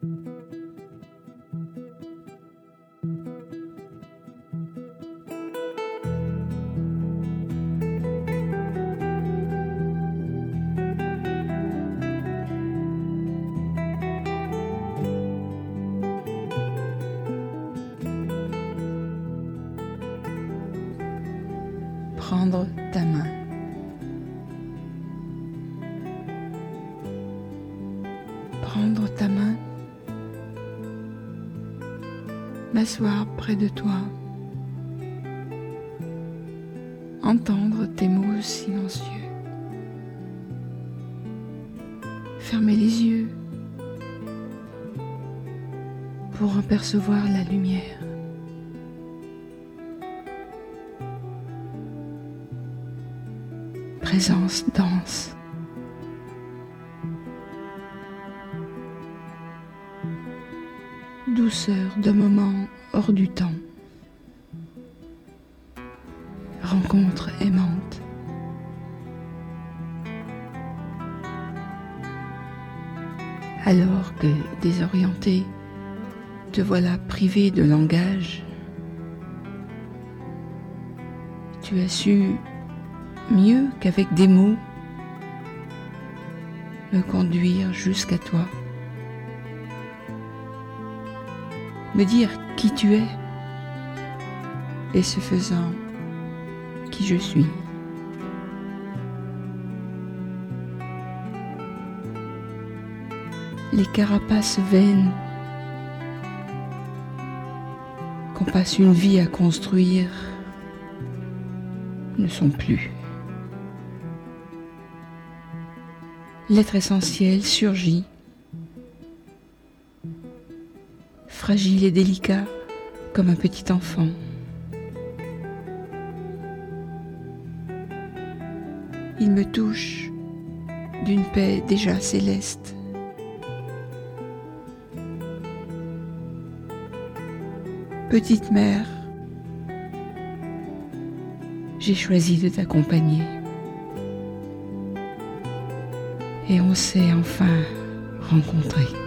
Prendre ta main. Prendre ta main. M'asseoir près de toi. Entendre tes mots silencieux. Fermer les yeux pour apercevoir la lumière. Présence dense. Douceur d'un moment hors du temps. Rencontre aimante. Alors que, désorienté, te voilà privé de langage, tu as su, mieux qu'avec des mots, me conduire jusqu'à toi, me dire qui tu es, et ce faisant, qui je suis. Les carapaces vaines qu'on passe une vie à construire ne sont plus. L'être essentiel surgit, fragile et délicat comme un petit enfant. Il me touche d'une paix déjà céleste. Petite mère, j'ai choisi de t'accompagner. Et on s'est enfin rencontrés.